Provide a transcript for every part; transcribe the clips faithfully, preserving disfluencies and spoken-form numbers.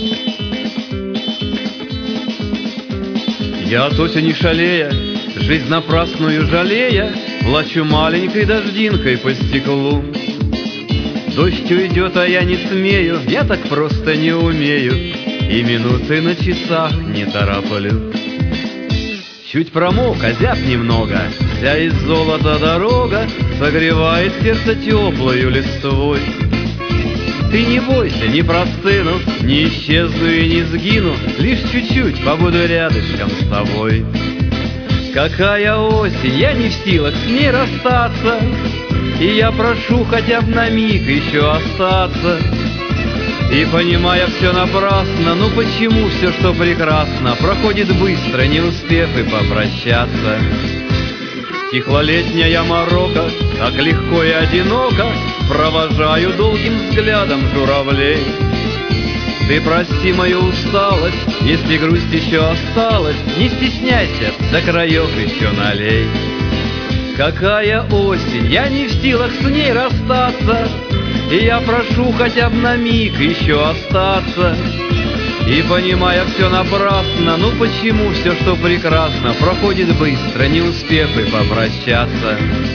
Я от осени шалея, жизнь напрасную жалея, плачу маленькой дождинкой по стеклу. Дождь уйдет, а я не смею, я так просто не умею, и минуты на часах не тороплю. Чуть промок, озяб немного, вся из золота дорога согревает сердце теплою листвой. Ты не бойся, не простыну, не исчезну и не сгину, лишь чуть-чуть побуду рядышком с тобой. Какая осень, я не в силах с ней расстаться, и я прошу хотя бы на миг еще остаться. И понимая все напрасно, ну почему все, что прекрасно, проходит быстро, не успев и попрощаться. Стихла летняя морока, так легко и одиноко провожаю долгим взглядом журавлей. Ты прости мою усталость, если грусть еще осталась, не стесняйся, до краев еще налей. Какая осень, я не в силах с ней расстаться, и я прошу хотя бы на миг еще остаться. И понимая все напрасно, ну почему все, что прекрасно, проходит быстро, не успев и попрощаться.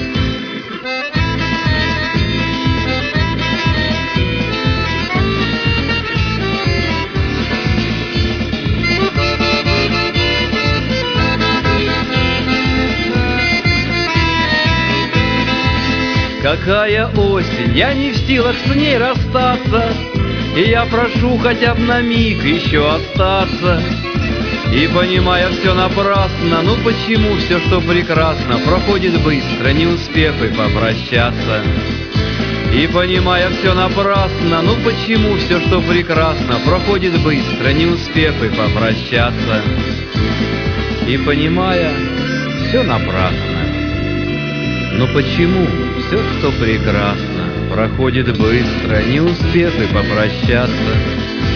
Какая осень, я не в силах с ней расстаться, и я прошу хотя бы на миг еще остаться. И понимая все напрасно, ну почему все, что прекрасно, проходит быстро, не успев и попрощаться. И понимая все напрасно, ну почему все, что прекрасно, проходит быстро, не успев и попрощаться. И понимая все напрасно, но почему все, что прекрасно, проходит быстро, не успев и попрощаться.